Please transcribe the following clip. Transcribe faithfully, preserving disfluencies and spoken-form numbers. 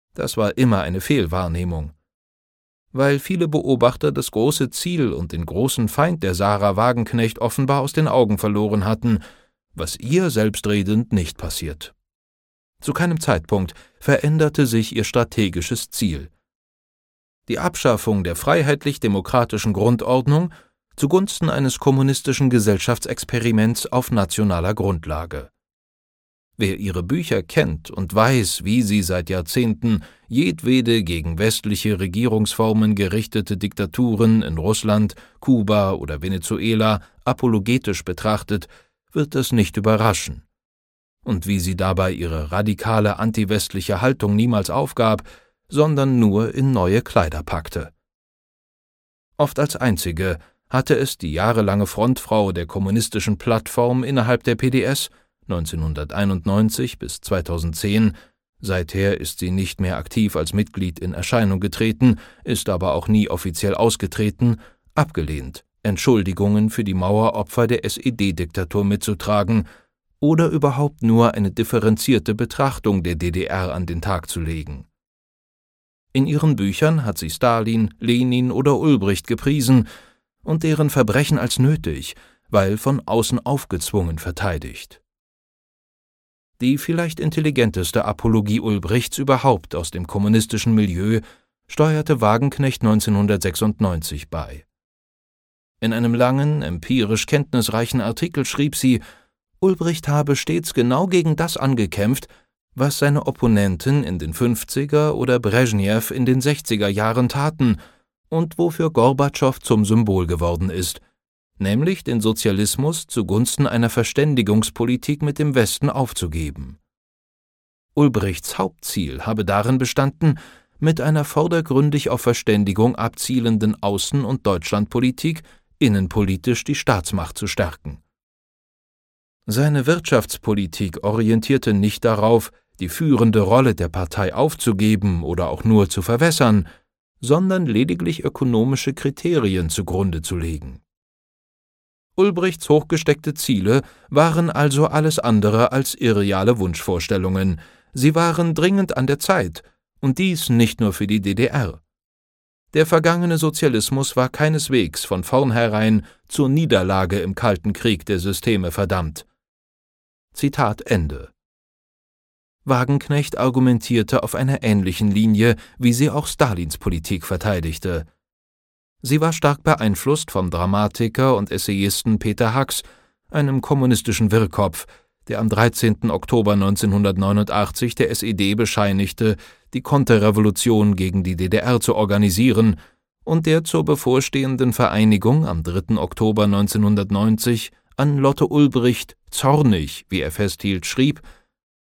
Das war immer eine Fehlwahrnehmung. Weil viele Beobachter das große Ziel und den großen Feind der Sarah Wagenknecht offenbar aus den Augen verloren hatten, was ihr selbstredend nicht passiert. Zu keinem Zeitpunkt veränderte sich ihr strategisches Ziel. Die Abschaffung der freiheitlich-demokratischen Grundordnung zugunsten eines kommunistischen Gesellschaftsexperiments auf nationaler Grundlage. Wer ihre Bücher kennt und weiß, wie sie seit Jahrzehnten jedwede gegen westliche Regierungsformen gerichtete Diktaturen in Russland, Kuba oder Venezuela apologetisch betrachtet, wird das nicht überraschen. Und wie sie dabei ihre radikale antiwestliche Haltung niemals aufgab, sondern nur in neue Kleider packte. Oft als einzige hatte es die jahrelange Frontfrau der kommunistischen Plattform innerhalb der P D S neunzehnhunderteinundneunzig bis zweitausendzehn, seither ist sie nicht mehr aktiv als Mitglied in Erscheinung getreten, ist aber auch nie offiziell ausgetreten, abgelehnt, Entschuldigungen für die Maueropfer der S E D-Diktatur mitzutragen oder überhaupt nur eine differenzierte Betrachtung der D D R an den Tag zu legen. In ihren Büchern hat sie Stalin, Lenin oder Ulbricht gepriesen und deren Verbrechen als nötig, weil von außen aufgezwungen verteidigt. Die vielleicht intelligenteste Apologie Ulbrichts überhaupt aus dem kommunistischen Milieu steuerte Wagenknecht neunzehnhundertsechsundneunzig bei. In einem langen, empirisch kenntnisreichen Artikel schrieb sie, Ulbricht habe stets genau gegen das angekämpft, was seine Opponenten in den fünfziger oder Brezhnev in den sechziger Jahren taten und wofür Gorbatschow zum Symbol geworden ist, nämlich den Sozialismus zugunsten einer Verständigungspolitik mit dem Westen aufzugeben. Ulbrichts Hauptziel habe darin bestanden, mit einer vordergründig auf Verständigung abzielenden Außen- und Deutschlandpolitik innenpolitisch die Staatsmacht zu stärken. Seine Wirtschaftspolitik orientierte nicht darauf, die führende Rolle der Partei aufzugeben oder auch nur zu verwässern, sondern lediglich ökonomische Kriterien zugrunde zu legen. Ulbrichts hochgesteckte Ziele waren also alles andere als irreale Wunschvorstellungen, sie waren dringend an der Zeit, und dies nicht nur für die D D R. Der vergangene Sozialismus war keineswegs von vornherein zur Niederlage im Kalten Krieg der Systeme verdammt. Zitat Ende. Wagenknecht argumentierte auf einer ähnlichen Linie, wie sie auch Stalins Politik verteidigte. Sie war stark beeinflusst vom Dramatiker und Essayisten Peter Hacks, einem kommunistischen Wirrkopf, der am dreizehnten Oktober neunzehnhundertneunundachtzig der S E D bescheinigte, die Konterrevolution gegen die D D R zu organisieren und der zur bevorstehenden Vereinigung am dritten Oktober neunzehnhundertneunzig an Lotte Ulbricht zornig, wie er festhielt, schrieb: